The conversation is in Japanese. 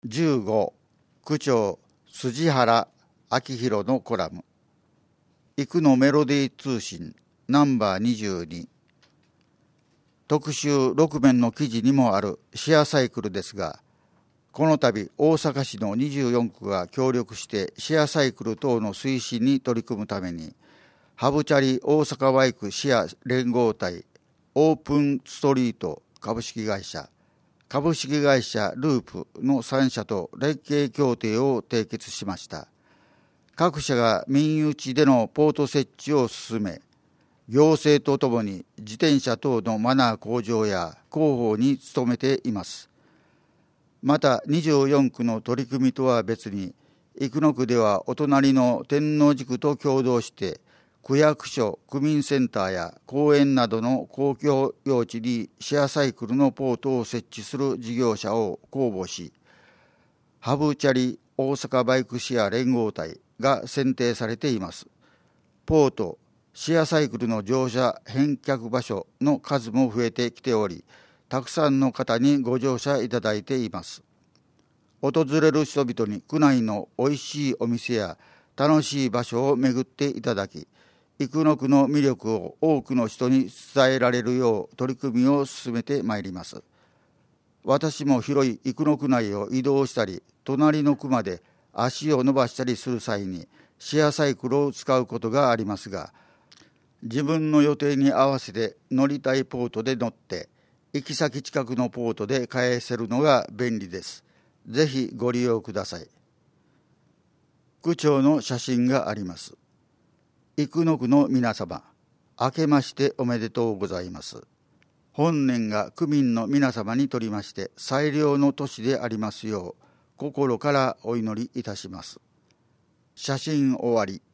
15区長筋原明宏のコラム。幾のメロディー通信ナンバー22。特集6面の記事にもあるシェアサイクルですが、この度大阪市の24区が協力してシェアサイクル等の推進に取り組むために、ハブチャリ大阪バイクシェア連合体オープンストリート株式会社ループの3社と連携協定を締結しました。各社が民有地でのポート設置を進め、行政とともに自転車等のマナー向上や広報に努めています。また24区の取り組みとは別に、生野区ではお隣の天王寺区と共同して区役所、区民センターや公園などの公共用地にシェアサイクルのポートを設置する事業者を公募し、ハブチャリ大阪バイクシェア連合体が選定されています。ポート、シェアサイクルの乗車返却場所の数も増えてきており、たくさんの方にご乗車いただいています。訪れる人々に区内のおいしいお店や楽しい場所を巡っていただき、生野区の魅力を多くの人に伝えられるよう取り組みを進めてまいります。私も広い生野区内を移動したり、隣の区まで足を伸ばしたりする際にシェアサイクルを使うことがありますが、自分の予定に合わせて乗りたいポートで乗って、行き先近くのポートで返せるのが便利です。ぜひご利用ください。区長の写真があります。生野区の皆様、明けましておめでとうございます。本年が区民の皆様にとりまして最良の年でありますよう、心からお祈りいたします。写真終わり。